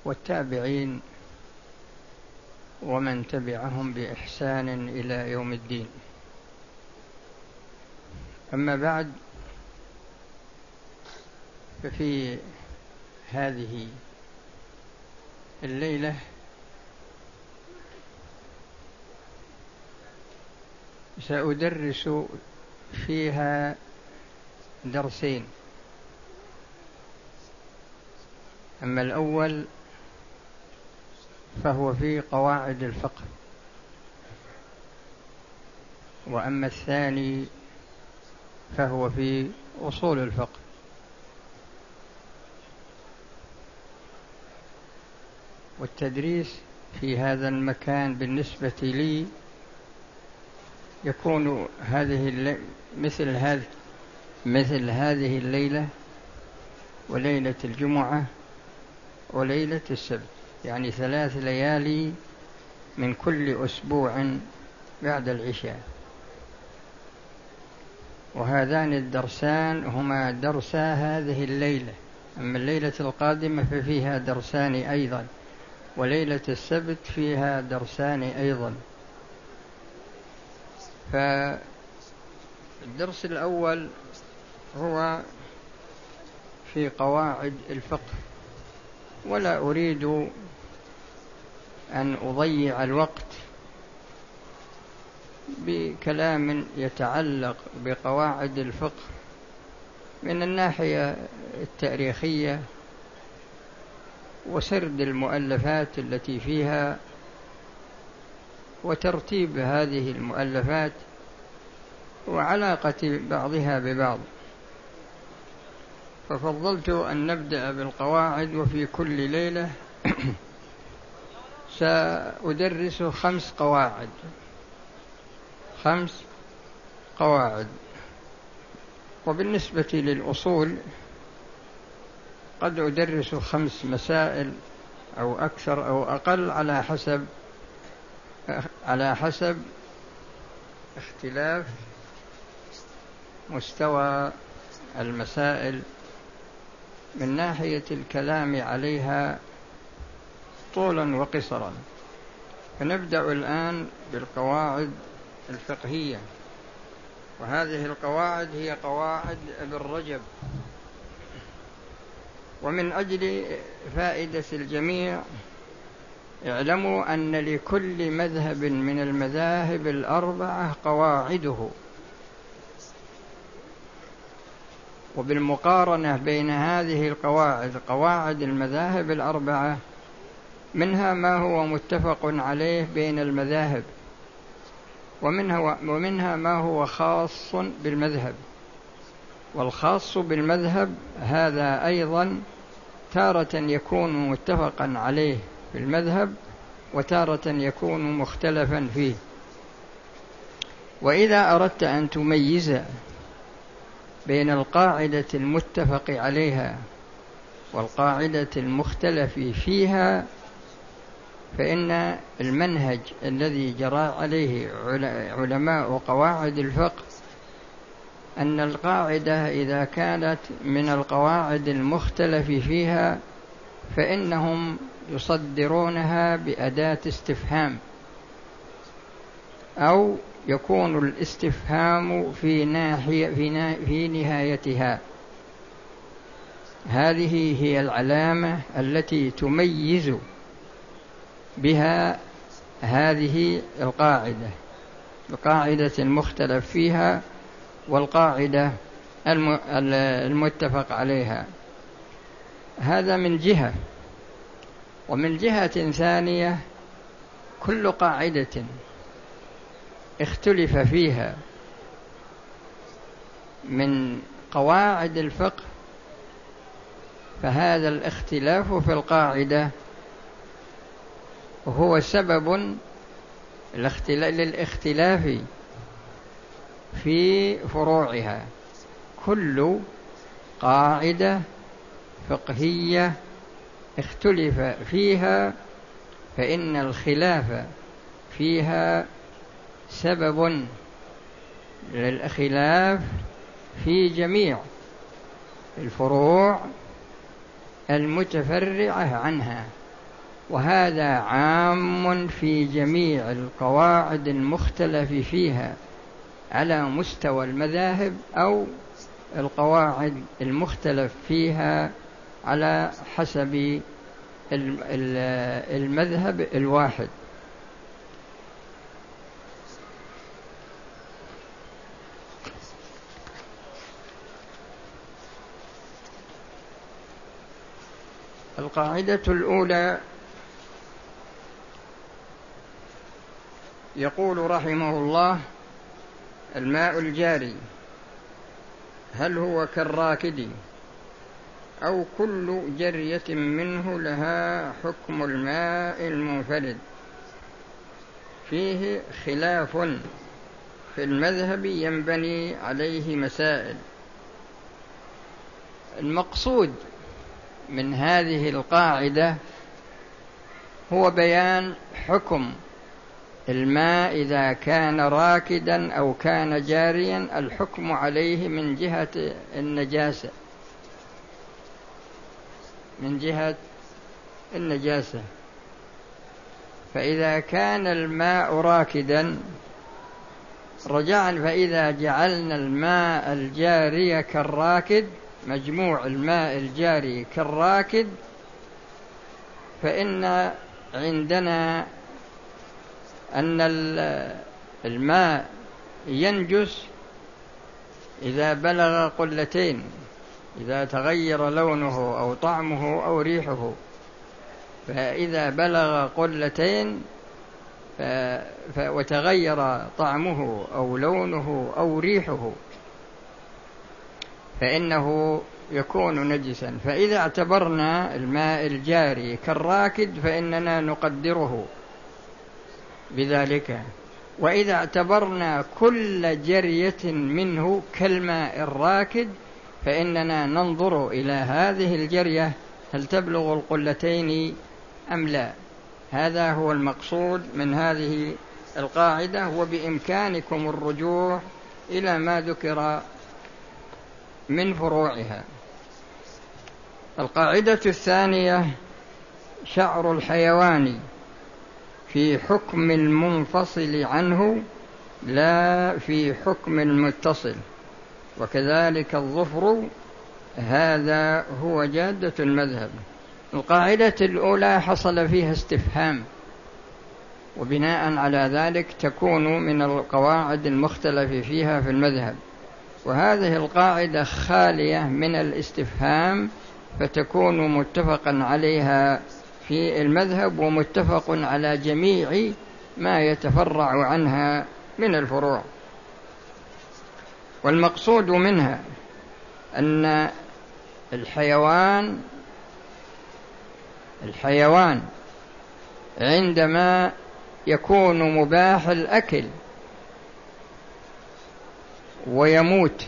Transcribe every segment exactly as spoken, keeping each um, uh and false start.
والتابعين ومن تبعهم بإحسان إلى يوم الدين. أما بعد، ففي هذه الليلة سأدرس فيها درسين. أما الأول فهو في قواعد الفقه، وأما الثاني فهو في أصول الفقه. والتدريس في هذا المكان بالنسبة لي يكون هذه الليلة مثل هذه مثل هذه الليلة وليلة الجمعة وليلة السبت، يعني ثلاث ليالي من كل أسبوع بعد العشاء. وهذان الدرسان هما درسا هذه الليلة. أما الليلة القادمة ففيها درسان أيضا، وليلة السبت فيها درسان أيضا. فالدرس الأول هو في قواعد الفقه، ولا أريد أن أضيع الوقت بكلام يتعلق بقواعد الفقه من الناحية التاريخية وسرد المؤلفات التي فيها وترتيب هذه المؤلفات وعلاقة بعضها ببعض. ففضلت أن نبدأ بالقواعد، وفي كل ليلة سأدرس خمس قواعد خمس قواعد. وبالنسبة للأصول قد أدرس خمس مسائل أو أكثر أو أقل على حسب على حسب اختلاف مستوى المسائل من ناحية الكلام عليها طولا وقصرا. فنبدأ الآن بالقواعد الفقهية، وهذه القواعد هي قواعد ابن رجب. ومن أجل فائدة الجميع اعلموا أن لكل مذهب من المذاهب الأربعة قواعده، وبالمقارنة بين هذه القواعد قواعد المذاهب الأربعة منها ما هو متفق عليه بين المذاهب، ومنها, ومنها ما هو خاص بالمذهب. والخاص بالمذهب هذا أيضا تارة يكون متفقا عليه في المذهب، وتارة يكون مختلفا فيه. وإذا أردت أن تميز بين القاعدة المتفق عليها والقاعدة المختلف فيها، فإن المنهج الذي جرى عليه علماء قواعد الفقه أن القاعدة إذا كانت من القواعد المختلف فيها فإنهم يصدرونها بأداة استفهام، أو يكون الاستفهام في ناحية في نهايتها. هذه هي العلامة التي تميز بها هذه القاعدة، القاعدة المختلف فيها والقاعدة المتفق عليها. هذا من جهة. ومن جهة ثانية كل قاعدة اختلف فيها من قواعد الفقه فهذا الاختلاف في القاعدة هو سبب للاختلاف في فروعها. كل قاعدة فقهية اختلف فيها فإن الخلاف فيها سبب للخلاف في جميع الفروع المتفرعة عنها. وهذا عام في جميع القواعد المختلف فيها على مستوى المذاهب أو القواعد المختلف فيها على حسب المذهب الواحد. القاعدة الأولى يقول رحمه الله: الماء الجاري هل هو كالراكد أو كل جرية منه لها حكم الماء المنفرد؟ فيه خلاف في المذهب ينبني عليه مسائل. المقصود من هذه القاعدة هو بيان حكم الماء إذا كان راكدا أو كان جاريا، الحكم عليه من جهة النجاسة، من جهة النجاسة. فإذا كان الماء راكدا رجعنا، فإذا جعلنا الماء الجاري كالراكد، مجموع الماء الجاري كالراكد، فإن عندنا أن الماء ينجس إذا بلغ قلتين، إذا تغير لونه أو طعمه أو ريحه. فإذا بلغ قلتين وتغير طعمه أو لونه أو ريحه فإنه يكون نجسا. فإذا اعتبرنا الماء الجاري كالراكد فإننا نقدره بذلك، وإذا اعتبرنا كل جرية منه كالماء الراكد فإننا ننظر إلى هذه الجرية هل تبلغ القلتين أم لا. هذا هو المقصود من هذه القاعدة، وبإمكانكم الرجوع إلى ما ذكر من فروعها. القاعدة الثانية: شعر الحيوان في حكم المنفصل عنه لا في حكم المتصل، وكذلك الظفر، هذا هو جادة المذهب. القاعدة الأولى حصل فيها استفهام، وبناء على ذلك تكون من القواعد المختلف فيها في المذهب، وهذه القاعدة خالية من الاستفهام، فتكون متفقا عليها في المذهب ومتفق على جميع ما يتفرع عنها من الفروع. والمقصود منها أن الحيوان الحيوان عندما يكون مباح الأكل ويموت،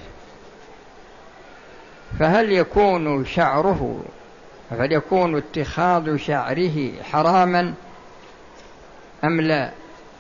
فهل يكون شعره هل يكون اتخاذ شعره حراما أم لا؟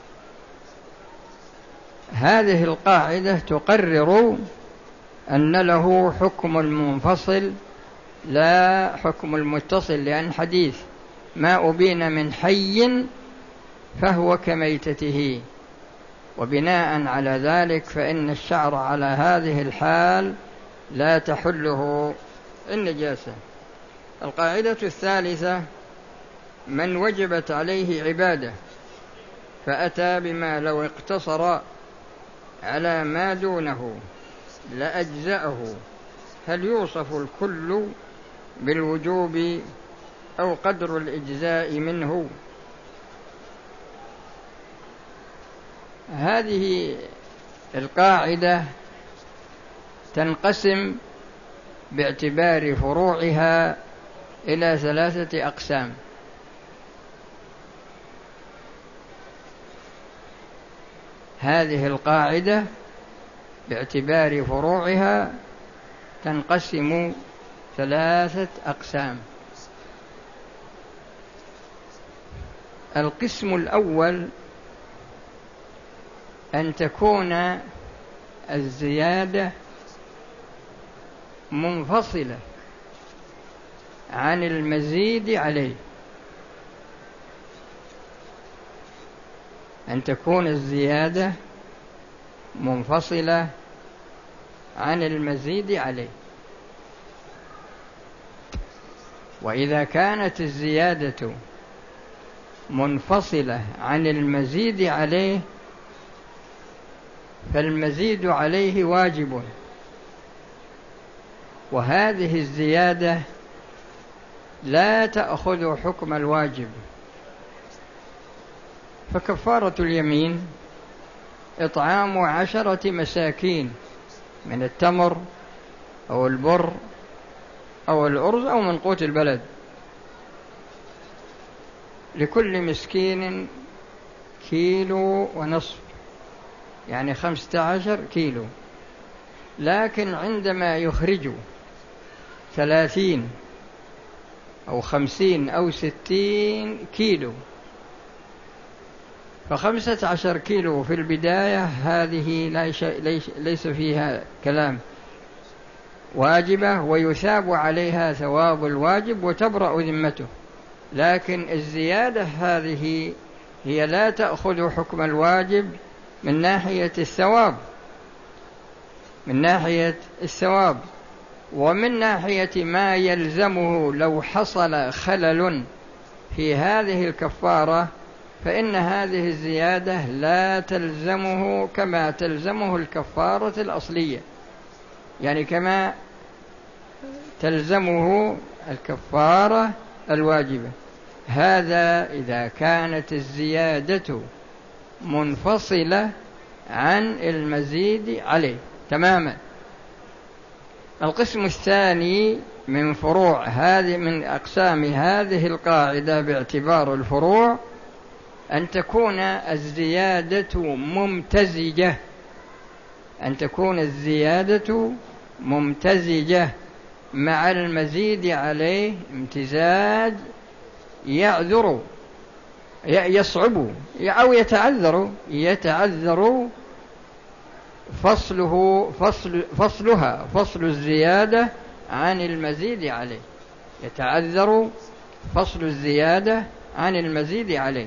هذه القاعدة تقرر أن له حكم المنفصل لا حكم المتصل، لأن حديث ما أبين من حي فهو كميتته، وبناء على ذلك فإن الشعر على هذه الحال لا تحله النجاسة. القاعدة الثالثة: من وجبت عليه عبادة فأتى بما لو اقتصر على ما دونه لأجزأه، هل يوصف الكل بالوجوب أو قدر الإجزاء منه؟ هذه القاعدة تنقسم باعتبار فروعها إلى ثلاثة أقسام. هذه القاعدة باعتبار فروعها تنقسم ثلاثة أقسام. القسم الأول أن تكون الزيادة منفصلة عن المزيد عليه، أن تكون الزيادة منفصلة عن المزيد عليه. وإذا كانت الزيادة منفصلة عن المزيد عليه فالمزيد عليه واجب، وهذه الزيادة لا تأخذ حكم الواجب. فكفارة اليمين إطعام عشرة مساكين من التمر أو البر أو الأرز أو من قوت البلد، لكل مسكين كيلو ونصف، يعني خمسة عشر كيلو. لكن عندما يخرج ثلاثين أو خمسين أو ستين كيلو، فخمسة عشر كيلو في البداية هذه ليس فيها كلام، واجبة ويثاب عليها ثواب الواجب وتبرأ ذمته. لكن الزيادة هذه هي لا تأخذ حكم الواجب من ناحية الثواب، من ناحية الثواب ومن ناحية ما يلزمه لو حصل خلل في هذه الكفارة، فإن هذه الزيادة لا تلزمه كما تلزمه الكفارة الأصلية، يعني كما تلزمه الكفارة الواجبة. هذا إذا كانت الزيادة منفصلة عن المزيد عليه تماما. القسم الثاني من فروع هذه من أقسام هذه القاعدة باعتبار الفروع أن تكون الزيادة ممتزجة، أن تكون الزيادة ممتزجة مع المزيد عليه امتزاج يعذر يصعب أو يتعذر يتعذر فصله فصل فصلها فصل الزيادة عن المزيد عليه، يتعذر فصل الزيادة عن المزيد عليه.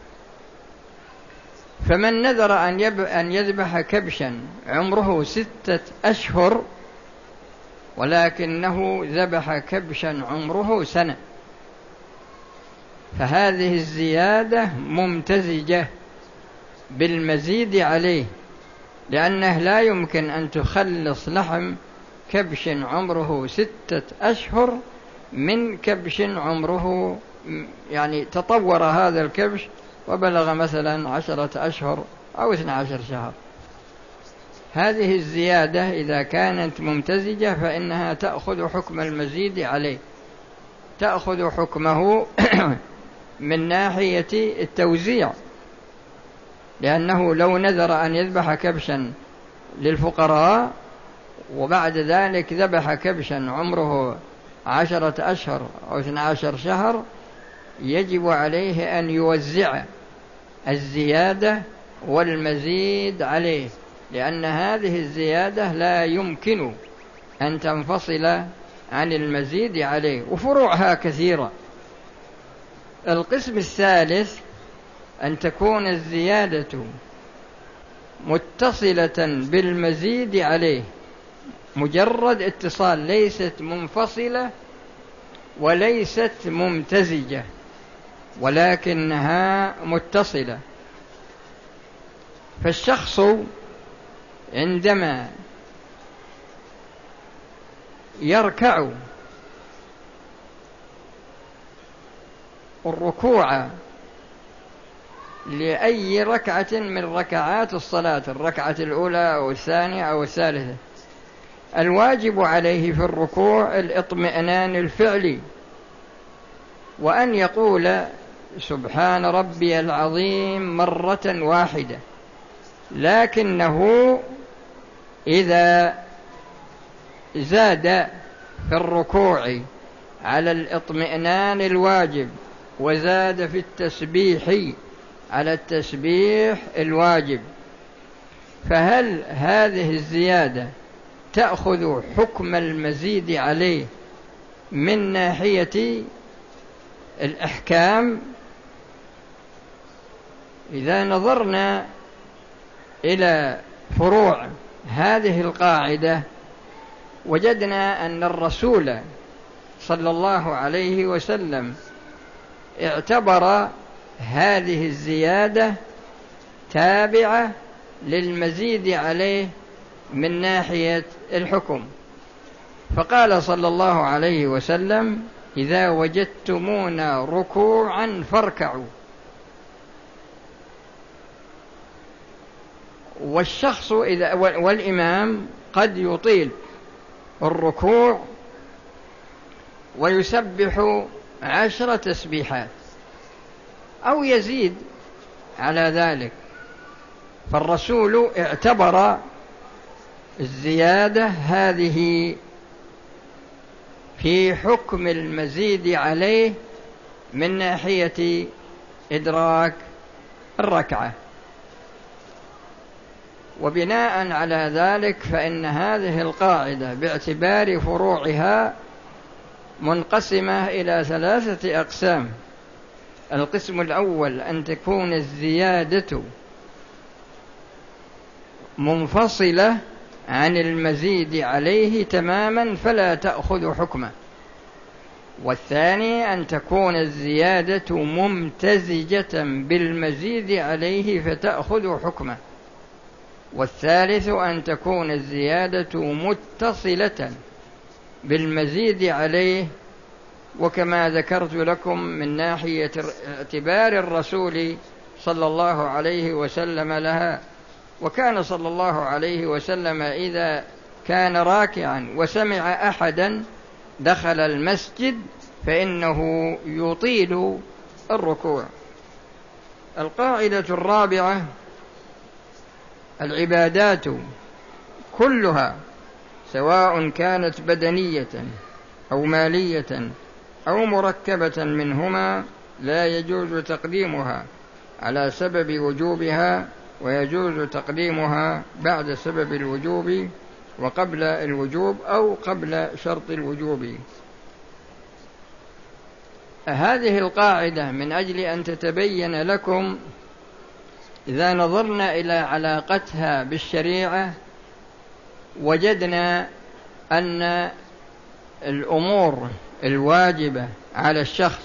فمن نذر أن يذبح كبشا عمره ستة أشهر ولكنه ذبح كبشا عمره سنة، فهذه الزيادة ممتزجة بالمزيد عليه، لأنه لا يمكن أن تخلص لحم كبش عمره ستة أشهر من كبش عمره يعني تطور هذا الكبش وبلغ مثلا عشرة أشهر أو اثنى عشر شهر. هذه الزيادة إذا كانت ممتزجة فإنها تأخذ حكم المزيد عليه، تأخذ حكمه من ناحية التوزيع، لأنه لو نذر أن يذبح كبشا للفقراء وبعد ذلك ذبح كبشا عمره عشرة أشهر أو اثنى عشر شهر يجب عليه أن يوزع الزيادة والمزيد عليه، لأن هذه الزيادة لا يمكن أن تنفصل عن المزيد عليه، وفروعها كثيرة. القسم الثالث أن تكون الزيادة متصلة بالمزيد عليه، مجرد اتصال، ليست منفصلة وليست ممتزجة ولكنها متصلة. فالشخص عندما يركع الركوع لأي ركعة من ركعات الصلاة، الركعة الأولى أو الثانية أو الثالثة، الواجب عليه في الركوع الاطمئنان الفعلي، وأن يقول سبحان ربي العظيم مرة واحدة. لكنه إذا زاد في الركوع على الاطمئنان الواجب وزاد في التسبيح على التسبيح الواجب، فهل هذه الزيادة تأخذ حكم المزيد عليه من ناحية الإحكام إذا نظرنا إلى فروع هذه القاعدة وجدنا أن الرسول صلى الله عليه وسلم اعتبر هذه الزيادة تابعة للمزيد عليه من ناحية الحكم، فقال صلى الله عليه وسلم: إذا وجدتمونا ركوعا فاركعوا. والشخص إذا والإمام قد يطيل الركوع ويسبح عشر تسبيحات أو يزيد على ذلك، فالرسول اعتبر الزيادة هذه في حكم المزيد عليه من ناحية إدراك الركعة. وبناء على ذلك فإن هذه القاعدة باعتبار فروعها منقسمة إلى ثلاثة أقسام. القسم الأول أن تكون الزيادة منفصلة عن المزيد عليه تماما فلا تأخذ حكمه، والثاني أن تكون الزيادة ممتزجة بالمزيد عليه فتأخذ حكمه، والثالث أن تكون الزيادة متصلة بالمزيد عليه، وكما ذكرت لكم من ناحية اعتبار الرسول صلى الله عليه وسلم لها. وكان صلى الله عليه وسلم إذا كان راكعا وسمع أحدا دخل المسجد فإنه يطيل الركوع. القاعدة الرابعة: العبادات كلها سواء كانت بدنية أو مالية أو مركبة منهما لا يجوز تقديمها على سبب وجوبها، ويجوز تقديمها بعد سبب الوجوب وقبل الوجوب أو قبل شرط الوجوب. هذه القاعدة من أجل أن تتبين لكم إذا نظرنا إلى علاقتها بالشريعة وجدنا أن الأمور الواجبة على الشخص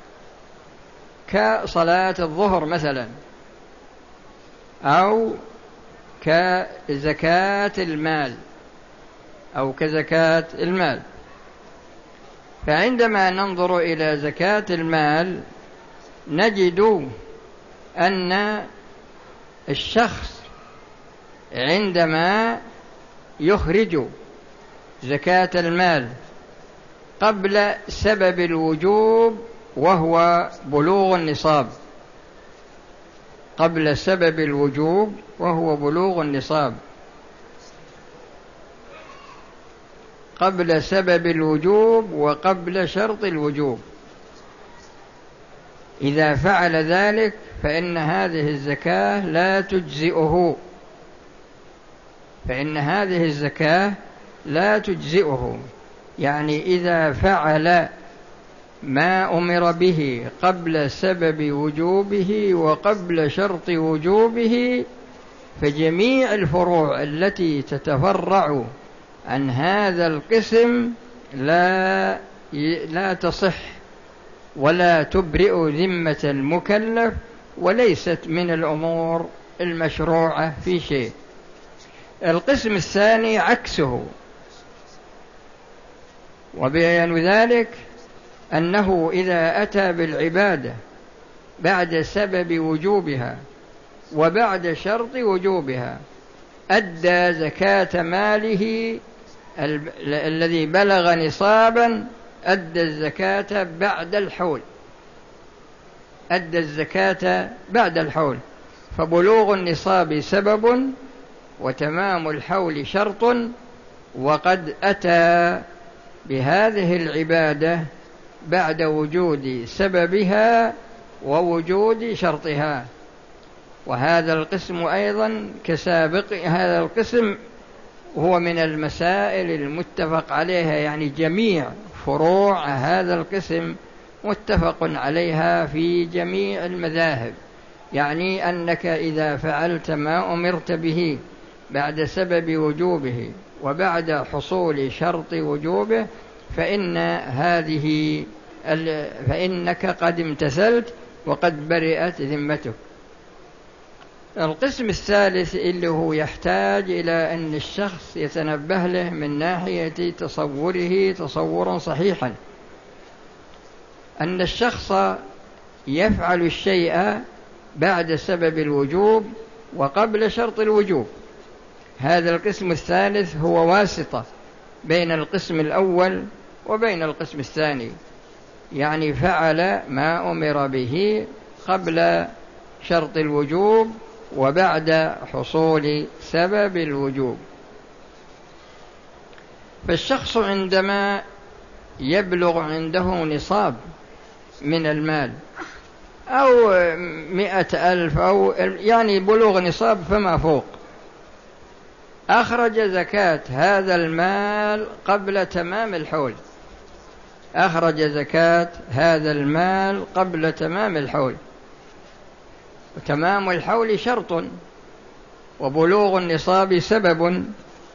كصلاة الظهر مثلا أو كزكاة المال أو كزكاة المال، فعندما ننظر إلى زكاة المال نجد أن الشخص عندما يخرج زكاة المال قبل سبب الوجوب وهو بلوغ النصاب، قبل سبب الوجوب وهو بلوغ النصاب، قبل سبب الوجوب وقبل شرط الوجوب، إذا فعل ذلك فإن هذه الزكاة لا تجزئه، فإن هذه الزكاة لا تجزئه. يعني إذا فعل ما أمر به قبل سبب وجوبه وقبل شرط وجوبه فجميع الفروع التي تتفرع عن هذا القسم لا لا تصح ولا تبرئ ذمة المكلف، وليست من الأمور المشروعة في شيء. القسم الثاني عكسه، وبيان ذلك أنه إذا أتى بالعبادة بعد سبب وجوبها وبعد شرط وجوبها أدى زكاة ماله الذي بلغ نصابا، أدى الزكاة بعد الحول، أدى الزكاة بعد الحول، فبلوغ النصاب سبب وتمام الحول شرط، وقد أتى بهذه العبادة بعد وجود سببها ووجود شرطها. وهذا القسم أيضا كسابق، هذا القسم هو من المسائل المتفق عليها، يعني جميع فروع هذا القسم متفق عليها في جميع المذاهب، يعني أنك إذا فعلت ما أمرت به بعد سبب وجوبه وبعد حصول شرط وجوبه فإن هذه فإنك قد امتثلت وقد برئت ذمتك. القسم الثالث اللي هو يحتاج إلى أن الشخص يتنبه له من ناحية تصوره تصورا صحيحا، أن الشخص يفعل الشيء بعد سبب الوجوب وقبل شرط الوجوب. هذا القسم الثالث هو واسطة بين القسم الأول وبين القسم الثاني، يعني فعل ما أمر به قبل شرط الوجوب وبعد حصول سبب الوجوب. فالشخص عندما يبلغ عنده نصاب من المال أو مئة ألف أو يعني بلوغ نصاب فما فوق، أخرج زكاة هذا المال قبل تمام الحول، أخرج زكاة هذا المال قبل تمام الحول، وتمام الحول شرط وبلوغ النصاب سبب،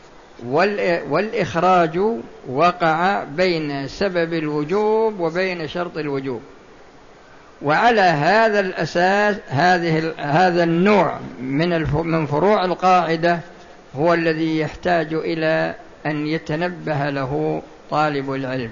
والإخراج وقع بين سبب الوجوب وبين شرط الوجوب. وعلى هذا الأساس هذه هذا النوع من من فروع القاعدة هو الذي يحتاج إلى أن يتنبه له طالب العلم،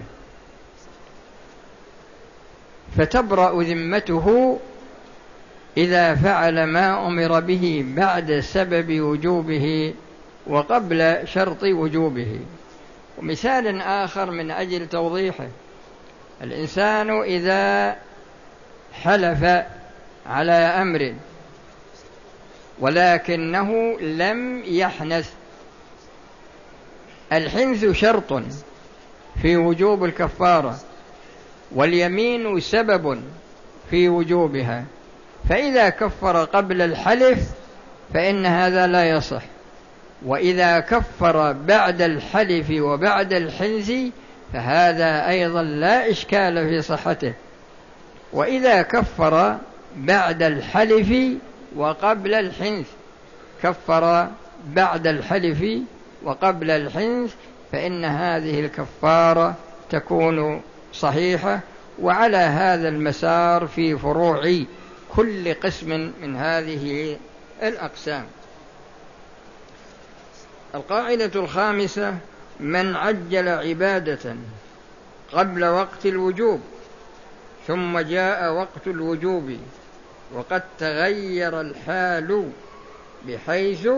فتبرأ ذمته إذا فعل ما أمر به بعد سبب وجوبه وقبل شرط وجوبه. ومثال آخر من أجل توضيحه: الإنسان إذا حلف على أمر ولكنه لم يحنث، الحنث شرط في وجوب الكفارة واليمين سبب في وجوبها، فإذا كفر قبل الحلف فإن هذا لا يصح، وإذا كفر بعد الحلف وبعد الحنث فهذا أيضا لا إشكال في صحته. وإذا كفر بعد الحلف وقبل الحنث، كفر بعد الحلف وقبل الحنث، فإن هذه الكفارة تكون صحيحة. وعلى هذا المسار في فروع كل قسم من هذه الأقسام. القاعدة الخامسة: من عجل عبادة قبل وقت الوجوب ثم جاء وقت الوجوب وقد تغير الحال بحيث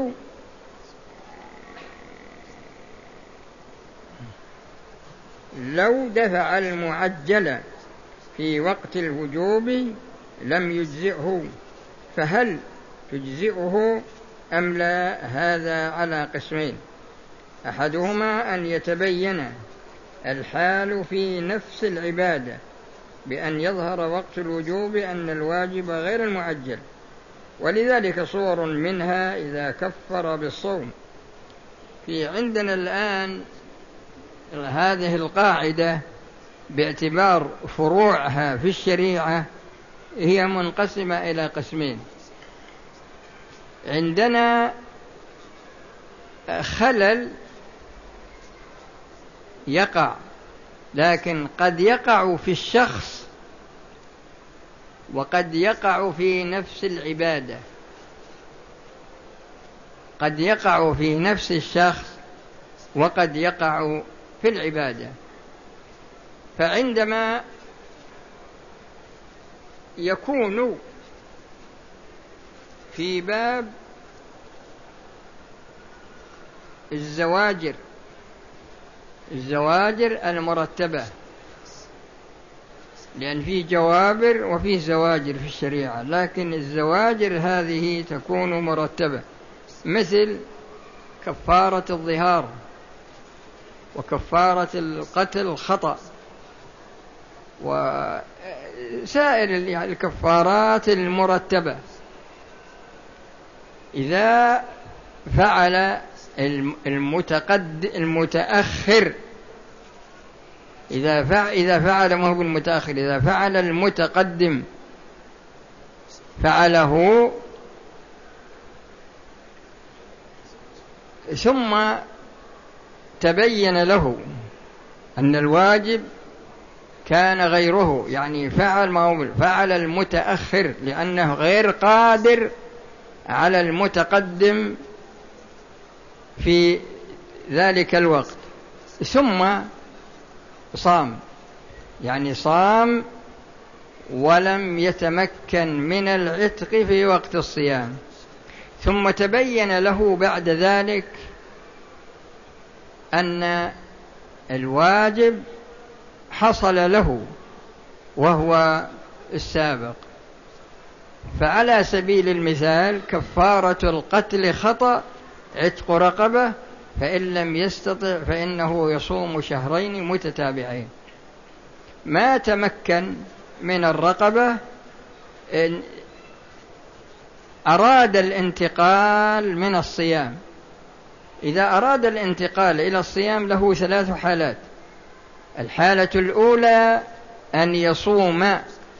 لو دفع المعجل في وقت الوجوب لم يجزئه، فهل تجزئه أم لا؟ هذا على قسمين: أحدهما أن يتبين الحال في نفس العبادة بأن يظهر وقت الوجوب أن الواجب غير المعجل، ولذلك صور منها إذا كفر بالصوم. في عندنا الآن هذه القاعدة باعتبار فروعها في الشريعة هي منقسمة إلى قسمين. عندنا خلل يقع، لكن قد يقع في الشخص وقد يقع في نفس العبادة، قد يقع في نفس الشخص وقد يقع في العبادة. فعندما يكون في باب الزواجر الزواجر المرتبة، لأن في جوابر وفي زواجر في الشريعة، لكن الزواجر هذه تكون مرتبة، مثل كفارة الظهار وكفارة القتل خطأ وسائر الكفارات المرتبة. إذا فعل المتقد المتأخر إذا فعل إذا فعل ما هو المتأخر إذا فعل المتقدم فعله ثم تبين له أن الواجب كان غيره، يعني فعل ما هو فعل المتأخر لأنه غير قادر على المتقدم في ذلك الوقت، ثم صام، يعني صام ولم يتمكن من العتق في وقت الصيام، ثم تبين له بعد ذلك أن الواجب حصل له وهو السابق، فعلى سبيل المثال كفارة القتل خطأ عتق رقبة، فإن لم يستطع فإنه يصوم شهرين متتابعين. ما تمكن من الرقبة أراد الانتقال من الصيام. إذا أراد الانتقال إلى الصيام له ثلاث حالات. الحالة الأولى أن يصوم،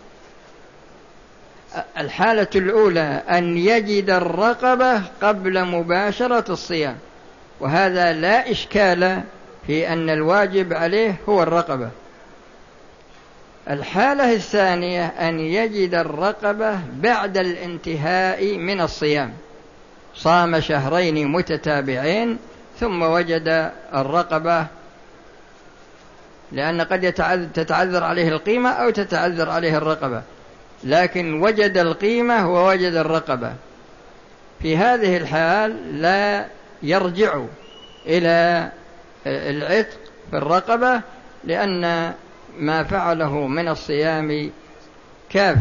الحالة الأولى أن يجد الرقبة قبل مباشرة الصيام، وهذا لا إشكال في أن الواجب عليه هو الرقبة. الحالة الثانية أن يجد الرقبة بعد الانتهاء من الصيام، صام شهرين متتابعين ثم وجد الرقبة، لأن قد تتعذر عليه القيمة أو تتعذر عليه الرقبة، لكن وجد القيمة ووجد الرقبة. في هذه الحال لا يرجع إلى العتق في الرقبة، لأن ما فعله من الصيام كاف.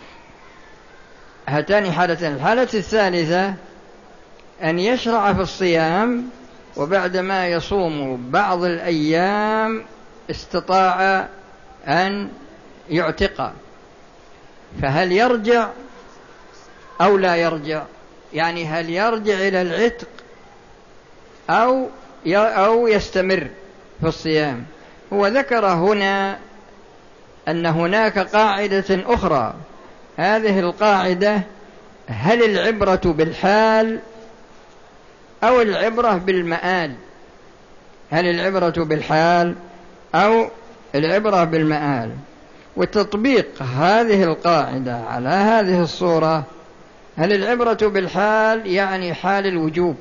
هاتان حالتين. الحالة الثالثة أن يشرع في الصيام وبعدما يصوم بعض الأيام استطاع أن يعتق، فهل يرجع أو لا يرجع؟ يعني هل يرجع إلى العتق أو أو يستمر في الصيام؟ هو ذكر هنا أن هناك قاعدة أخرى. هذه القاعدة هل العبرة بالحال أو العبرة بالمآل؟ هل العبرة بالحال أو العبرة بالمآل؟ وتطبيق هذه القاعدة على هذه الصورة، هل العبرة بالحال يعني حال الوجوب،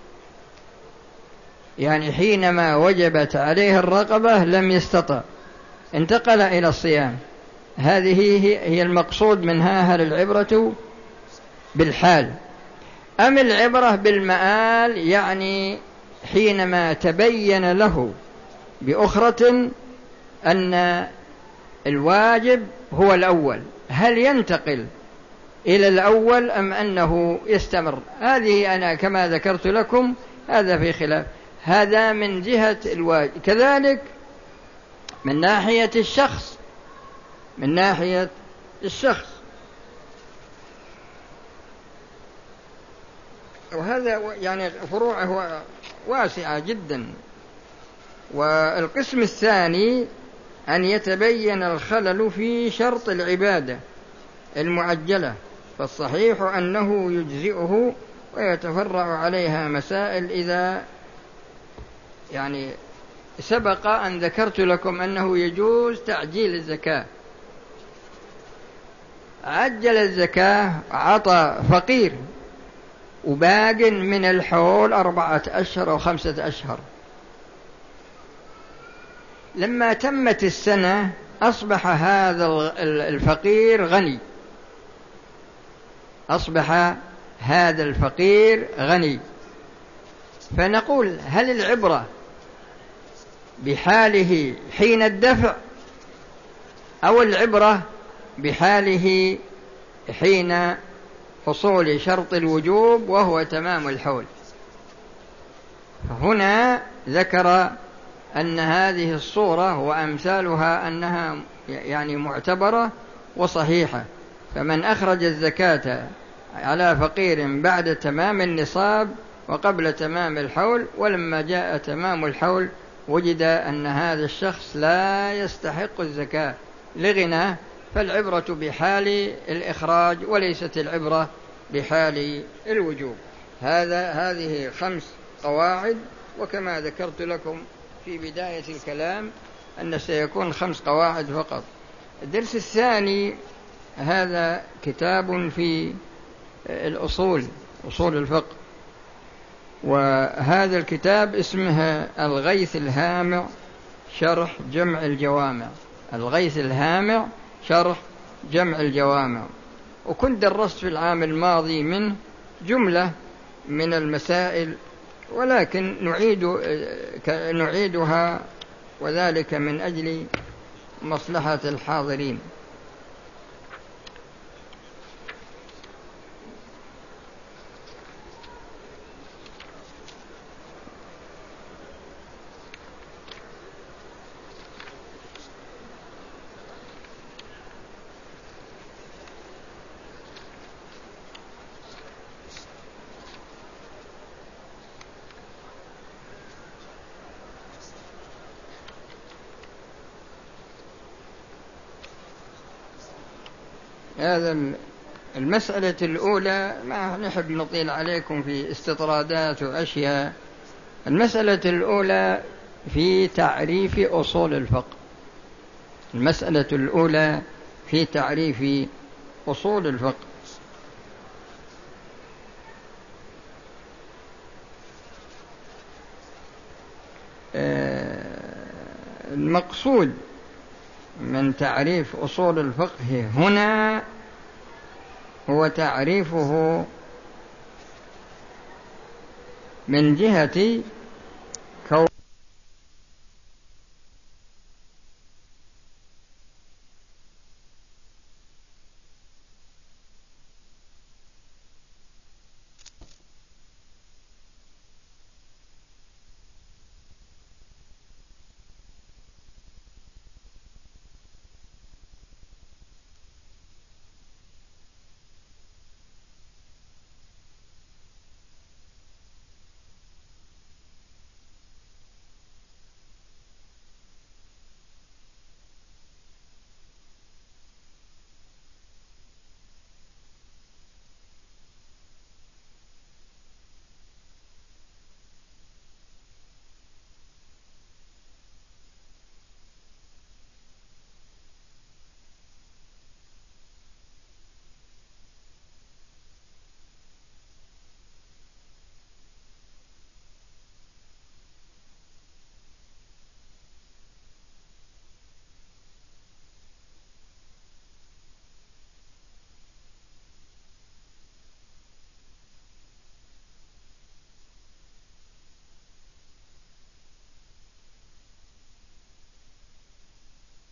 يعني حينما وجبت عليه الرقبة لم يستطع انتقل إلى الصيام، هذه هي المقصود منها. هل العبرة بالحال أم العبرة بالمآل، يعني حينما تبين له بأخرة أن الواجب هو الأول، هل ينتقل إلى الأول أم أنه يستمر؟ هذه أنا كما ذكرت لكم هذا في خلاف. هذا من جهة الواجب. كذلك من ناحية الشخص، من ناحية الشخص وهذا يعني فروعه واسعة جدا. والقسم الثاني أن يتبين الخلل في شرط العبادة المعجلة، فالصحيح أنه يجزئه ويتفرع عليها مسائل. إذا يعني سبق أن ذكرت لكم أنه يجوز تعجيل الزكاة، عجل الزكاة عطى فقير وباق من الحول أربعة أشهر أو خمسة أشهر، لما تمت السنة أصبح هذا الفقير غني، أصبح هذا الفقير غني. فنقول هل العبرة بحاله حين الدفع أو العبرة بحاله حين حصول شرط الوجوب وهو تمام الحول؟ هنا ذكر أن هذه الصورة وأمثالها أنها يعني معتبرة وصحيحة. فمن أخرج الزكاة على فقير بعد تمام النصاب وقبل تمام الحول، ولما جاء تمام الحول وجد أن هذا الشخص لا يستحق الزكاة لغنى فالعبرة بحال الإخراج وليست العبرة بحال الوجوب. هذا هذه خمس قواعد، وكما ذكرت لكم في بداية الكلام أن سيكون خمس قواعد فقط. الدرس الثاني هذا كتاب في الأصول، أصول الفقه، وهذا الكتاب اسمه الغيث الهامع شرح جمع الجوامع. الغيث الهامع شرح جمع الجوامع. وكنت درست في العام الماضي منه جملة من المسائل، ولكن نعيد نعيدها وذلك من أجل مصلحة الحاضرين. هذا المسألة الأولى، ما نحب نطيل عليكم في استطرادات وأشياء. المسألة الأولى في تعريف أصول الفقه. المسألة الأولى في تعريف أصول الفقه. المقصود من تعريف أصول الفقه هنا هو تعريفه من جهة